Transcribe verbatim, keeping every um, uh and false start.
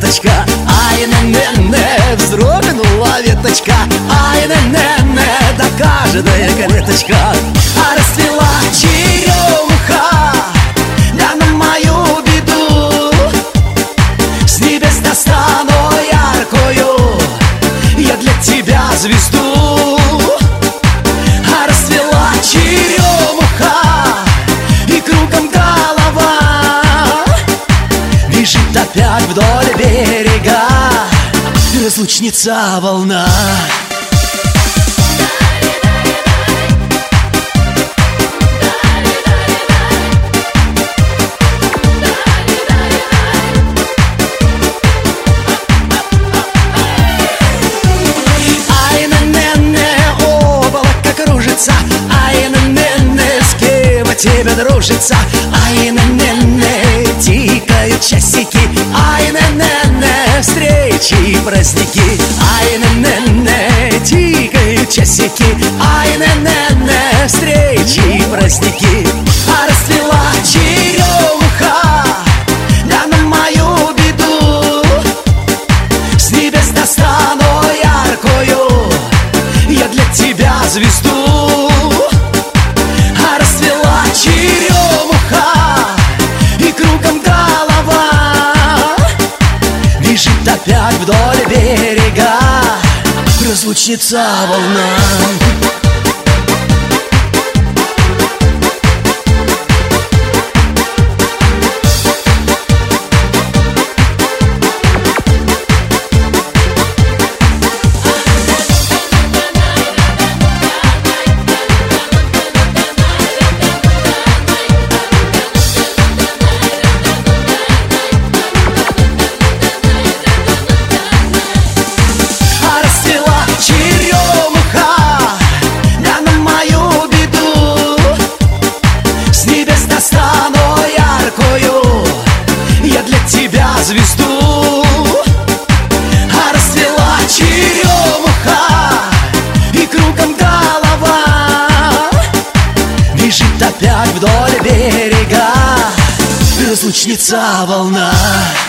веточка, ай-не-не-не, вздрогнула веточка, ай-не-не-не, да каждая клеточка. А расцвела черемуха, да на мою беду, с небес достану яркую я для тебя звезду. А расцвела черемуха, и кругом голова бежит опять вдоль берега разлучница волна. Ай-не-не-не, с кем от тебя дружится? Ай-не-не-не, тикают часики. Ай-не-не-не, встречи и праздники. Ай-не-не-не, тикают часики. Ай-не-не-не, встречи и праздники. А расцвела черемуха, да на мою беду, с небес достану яркую я для тебя звезду. А расцвела черемуха, и кругом голова бежит опять вдоль берега разлучница волна. Звезду. А расцвела черемуха, и кругом голова бежит опять вдоль берега разлучница волна.